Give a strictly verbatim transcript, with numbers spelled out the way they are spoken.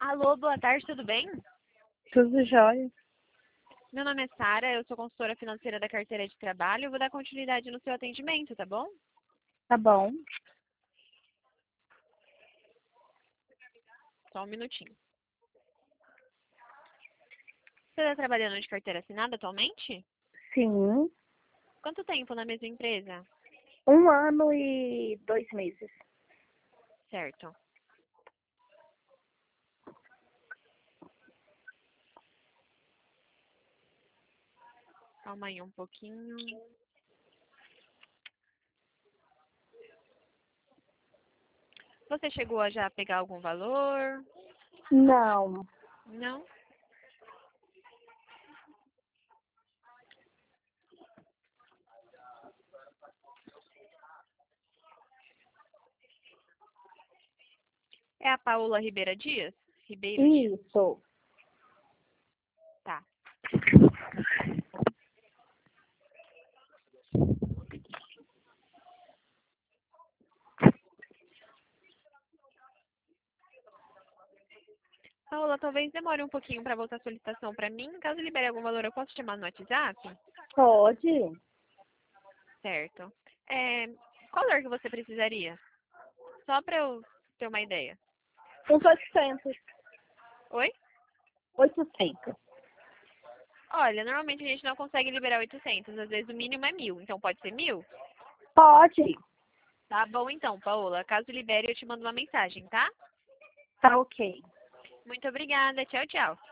Alô, boa tarde, tudo bem? Tudo jóia. Meu nome é Sara, eu sou consultora financeira da carteira de trabalho e vou dar continuidade no seu atendimento, tá bom? Tá bom. Só um minutinho. Você está trabalhando de carteira assinada atualmente? Sim. Quanto tempo na mesma empresa? Um ano e dois meses. Certo. Calma aí um pouquinho. Você chegou a já pegar algum valor? Não. Não? É a Paola Ribeira Dias? Ribeiro Dias? Isso. Tá. Paola, talvez demore um pouquinho para voltar a solicitação para mim. Caso libere algum valor, eu posso te chamar no WhatsApp? Pode. Certo. É, qual valor que você precisaria? Só para eu ter uma ideia. Uns oitocentos. Oi? Oitocentos. Olha, normalmente a gente não consegue liberar oitocentos. Às vezes o mínimo é mil. Então pode ser mil? Pode. Tá bom então, Paola. Caso libere, eu te mando uma mensagem, tá? Tá ok. Muito obrigada. Tchau, tchau.